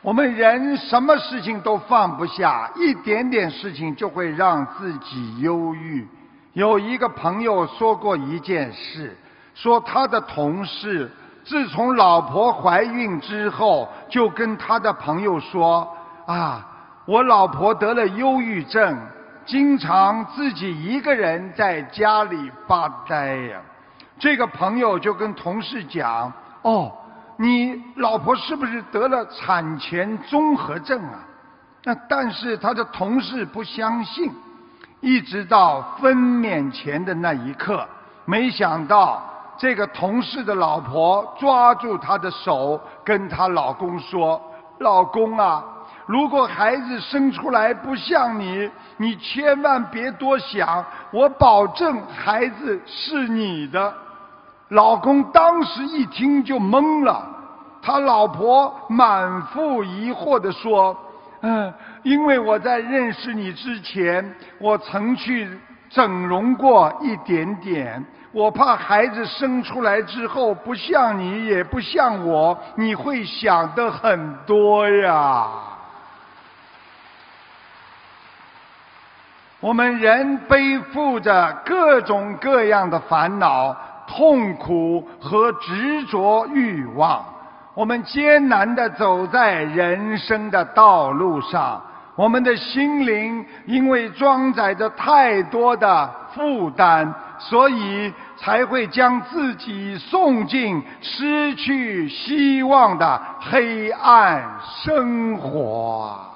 我们人什么事情都放不下，一点点事情就会让自己忧郁。有一个朋友说过一件事，说他的同事自从老婆怀孕之后，就跟他的朋友说啊，我老婆得了忧郁症，经常自己一个人在家里发呆呀。这个朋友就跟同事讲，哦，你老婆是不是得了产前综合症啊？但是他的同事不相信，一直到分娩前的那一刻，没想到这个同事的老婆抓住他的手，跟她老公说，老公啊，如果孩子生出来不像你，你千万别多想，我保证孩子是你的。老公当时一听就懵了，他老婆满腹疑惑地说，因为我在认识你之前，我曾去整容过一点点，我怕孩子生出来之后不像你也不像我，你会想得很多呀。我们人背负着各种各样的烦恼、痛苦和执着欲望，我们艰难地走在人生的道路上，我们的心灵因为装载着太多的负担，所以才会将自己送进失去希望的黑暗生活。